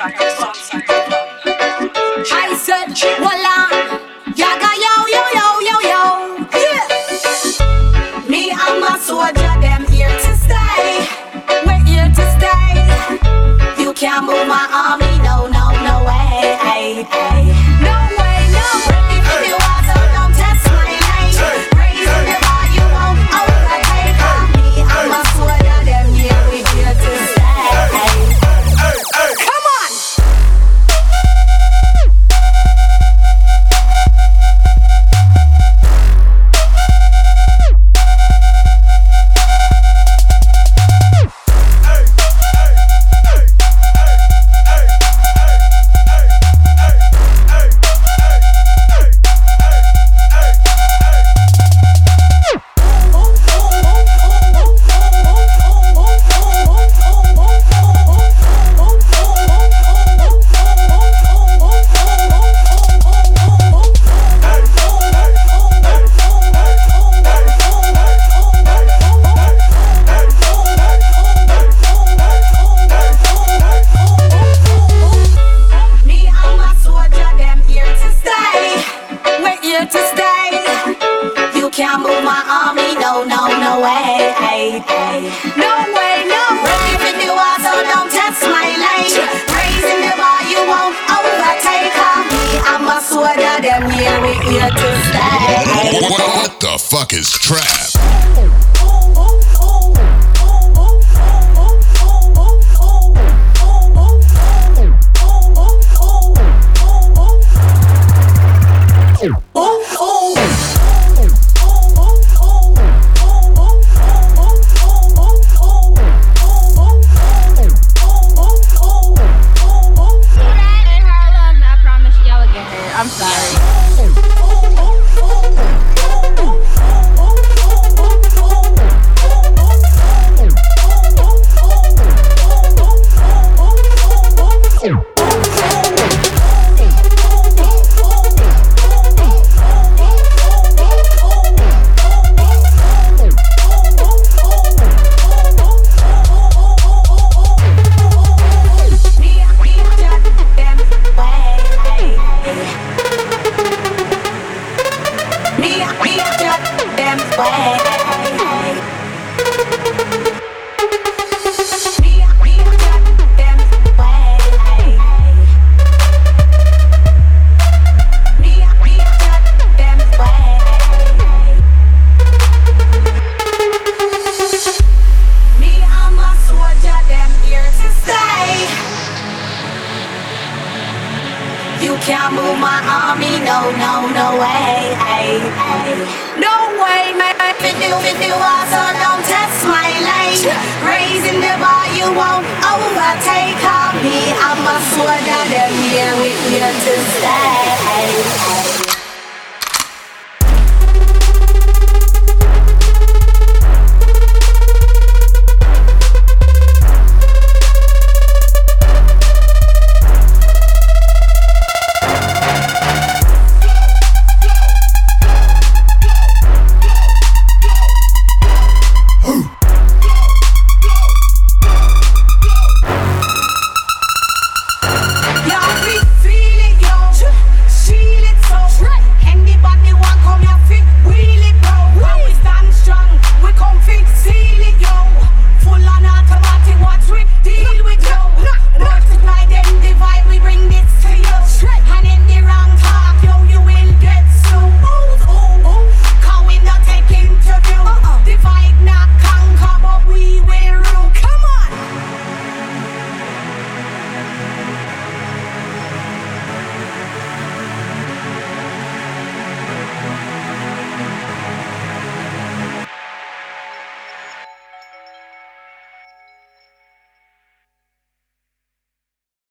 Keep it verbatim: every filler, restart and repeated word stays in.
I said, voila, yaga yo yo yo yo yo. Yeah. Me and my soldier, them here to stay. We're here to stay. You can't move my army, no, no, no way. Hey, hey. No way, no way. If you want to, don't test my name. Raising the bar, you won't overtake me. I'm a soldier, them here, we're here to stay. Come on. To stay, you can't move my army, no, no, no way, hey, hey. No way, no way. If you are, so don't test my lane. Raising the bar, you won't overtake me. I'm a soldier, them here, we here to stay. What the fuck is trap? I'm sorry. You can't move my army, no, no, no way, hey, hey. No way, man. If you, if you are, so don't test my lane. Raising the bar, you won't overtake me. I'm a soldier, them here, we here to stay, hey, hey.